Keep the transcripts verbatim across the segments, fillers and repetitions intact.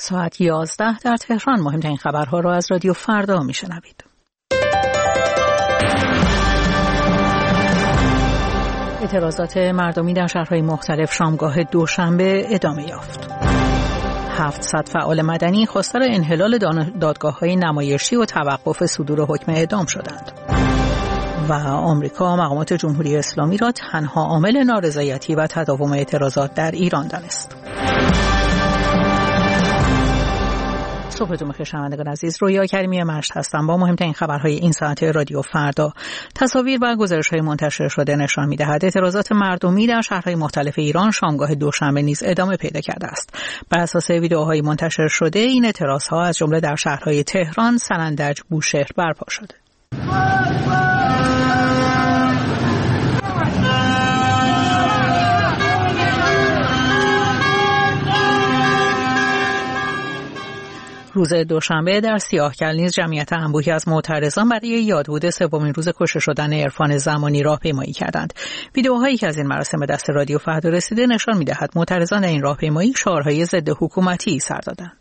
ساعت یازده در تهران. مهمترین خبرها را از رادیو فردا میشنوید. اعتراضات مردمی در شهرهای مختلف شامگاه دوشنبه ادامه یافت. هفتصد فعال مدنی خواستار انحلال دادگاه‌های نمایشی و توقف صدور حکم اعدام شدند. و آمریکا مقامات جمهوری اسلامی را تنها عامل نارضایتی و تداوم اعتراضات در ایران دانست. صبحتون بخیر شنوندگان عزیز، رویا کریمی مشت هستم با مهمترین خبرهای این ساعت رادیو فردا. تصاویر و گزارش‌های منتشر شده نشان می‌دهد اعتراضات مردمی در شهرهای مختلف ایران شامگاه دوشنبه نیز ادامه پیدا کرده است. بر اساس ویدئوهای منتشر شده این اعتراضها از جمله در شهرهای تهران، سنندج، بوشهر برپا شده. روز دوشنبه در سیاهکل نیز جمعیت انبوهی از معترضان برای یادبود سومین روز کشته شدن عرفان زمانی راهپیمایی کردند. ویدئوهایی که از این مراسم به دست رادیو فردا رسیده نشان می‌دهد معترضان در این راهپیمایی شعارهای ضد حکومتی سر دادند.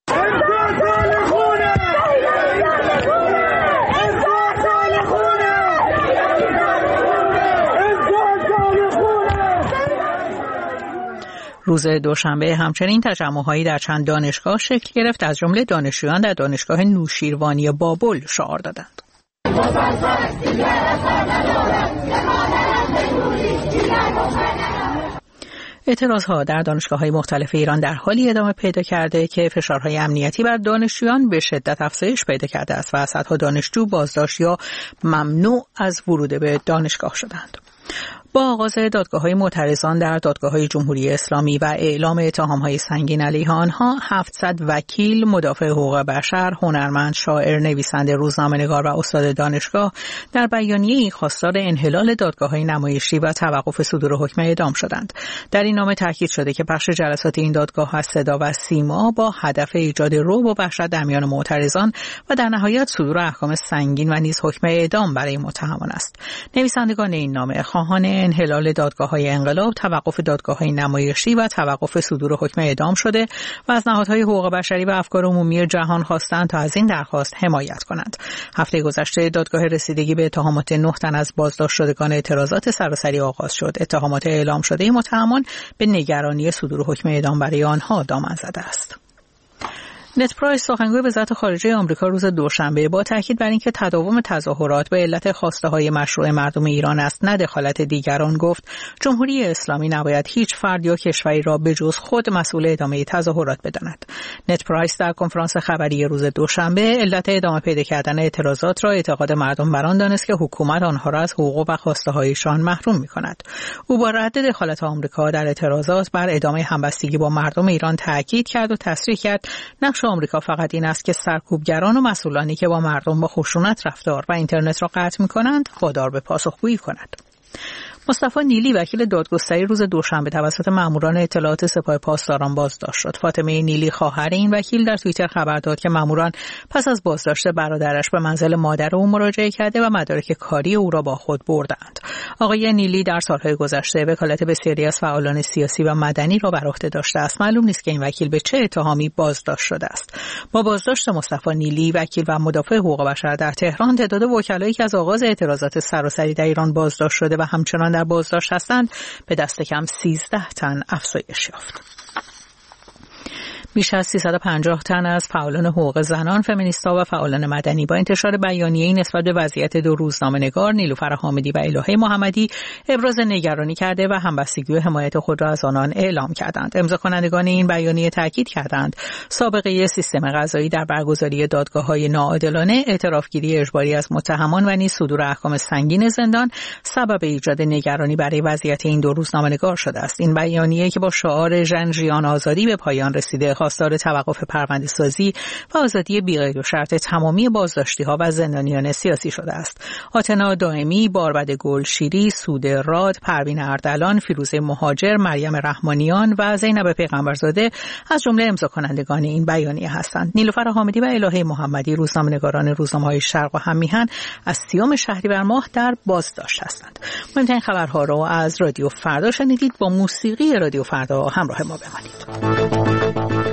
روز دوشنبه همچنین تجمع‌هایی در چند دانشگاه شکل گرفت، از جمله دانشجویان در دانشگاه نوشیروانی بابل شعار دادند. اعتراضها در دانشگاه‌های مختلف ایران در حالی ادامه پیدا کرده که فشارهای امنیتی بر دانشجویان به شدت افزایش پیدا کرده است و صدها دانشجو بازداشت یا ممنوع از ورود به دانشگاه شدند. با آغاز دادگاه‌های معترضان در دادگاه‌های جمهوری اسلامی و اعلام اتهام‌های سنگین علیه آنها، هفتصد وکیل، مدافع حقوق بشر، هنرمند، شاعر، نویسنده، روزنامه‌نگار و استاد دانشگاه در بیانیه‌ای خواستار انحلال دادگاه‌های نمایشی و توقف صدور حکم اعدام شدند. در این نامه تاکید شده که بخش جلسات این دادگاه از صدا و سیما با هدف ایجاد رعب و وحشت در میان معترضان و در نهایت صدور احکام سنگین و نیز حکم اعدام برای متهمان است. نویسندگان این نامه خواهان انحلال دادگاه‌های انقلاب، توقف دادگاه‌های نمایشی و توقف صدور حکم اعدام شده و از نهادهای حقوق بشری و افکار عمومی جهان خواستند تا از این درخواست حمایت کنند. هفته گذشته دادگاه رسیدگی به اتهامات نه تن از بازداشت شدگان اعتراضات سراسری آغاز شد. اتهامات اعلام شده متهمان به نگرانی صدور حکم اعدام برای آنها دامن زده است. نت پرایس سخنگوی وزارت خارجه آمریکا روز دوشنبه با تاکید بر اینکه تداوم تظاهرات به علت خواسته‌های مشروع مردم ایران است نه دخالت دیگران گفت جمهوری اسلامی نباید هیچ فرد یا کشوری را به جز خود مسئول ادامه تظاهرات بداند. نت پرایس در کنفرانس خبری روز دوشنبه علت ادامه پیدا کردن اعتراضات را اعتقاد مردم بر آن دانست که حکومت آنها را از حقوق و خواسته‌هایشان محروم می‌کند. او با رد دخالت آمریکا در اعتراضات بر ادامه همبستگی با مردم ایران تاکید کرد و تصریح کرد نقش آمریکا فقط این است که سرکوبگران و مسئولانی که با مردم با خشونت رفتار و اینترنت را قطع می‌کنند وادار به پاسخگویی کند. مصطفی نیلی وکیل دادگستری روز دوشنبه توسط ماموران اطلاعات سپاه پاسداران بازداشت شد. فاطمه نیلی خواهر این وکیل در توییتر خبر داد که ماموران پس از بازداشت برادرش به منزل مادر او مراجعه کرده و مدارک کاری او را با خود بردند. آقای نیلی در سالهای گذشته وکالت بسیاری از فعالان سیاسی و مدنی را بر عهده داشته است. معلوم نیست که این وکیل به چه اتهامی بازداشت شده است. با بازداشت مصطفی نیلی وکیل و مدافع حقوق بشر در تهران، تعداد وکلایی که از آغاز اعتراضات سراسری در ایران بازداشت شده و همچنان در بازداشت هستند به دست کم سیزده تن افزایش یافت. بیش از سیصد و پنجاه تن از فعالان حقوق زنان، فمینیست‌ها و فعالان مدنی با انتشار بیانیه‌ای نسبت به وضعیت دو روزنامه‌نگار نیلوفر حامدی و الهه محمدی ابراز نگرانی کرده و همبستگی و حمایت خود را از آنان اعلام کردند. امضا کنندگان این بیانیه تاکید کردند سابقه سیستم قضایی در برگزاری دادگاه‌های ناعادلانه، اعترافگیری اجباری از متهمان و نیز صدور احکام سنگین زندان سبب ایجاد نگرانی برای وضعیت این دو روزنامه‌نگار شده است. این بیانیه که با شعار ژن ژیان آزادی به پایان رسیده خواستار توقف پرونده‌سازی و آزادی بی‌قید و شرط تمامی بازداشتی‌ها و زندانیان سیاسی شده است. آتنا دائمی، باربد گلشیری، سود راد، پروین اردلان، فیروزه مهاجر، مریم رحمانیان و زینب پیغمبرزاده از جمله امضا کنندگان این بیانیه هستند. نیلوفر حامدی و الهه محمدی روزنامه‌نگاران روزنامه‌های شرق و هم‌میهن از سیوم شهریور ماه در بازداشت هستند. مهمترین خبرها را از رادیو فردا شنیدید. با موسیقی رادیو فردا همراه ما بمانید.